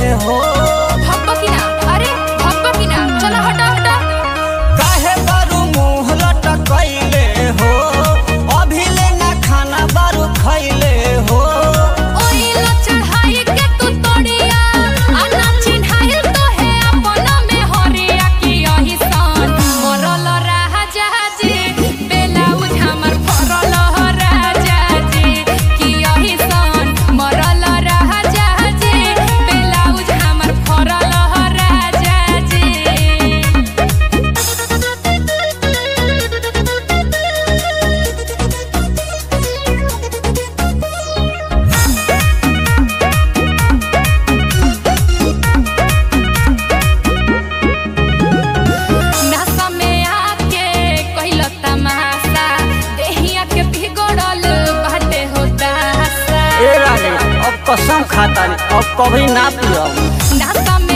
हो। भब्बा की ना, अरे भब्बा की ना, चला हटा हटा। काहे बारू मुंह लटकैले हो, अभी ले ना खाना बारू खैले हो। ओई लो चढ़ाई के तू तोड़िया, आना चिन्हाइल तो है अपना में हरिया की यही सन। मरल राजा जी, बेलाउज हमर फरल राजा जी की यही सन। मरल राजा जी, बेलाउज हमर फरल राजा जी। नशा में आके कइल तमाशा, देहिया के बिगड़ल बाटे होता ए रानी अब कसम खाता नहीं, अब कभी ना पियब। नशा में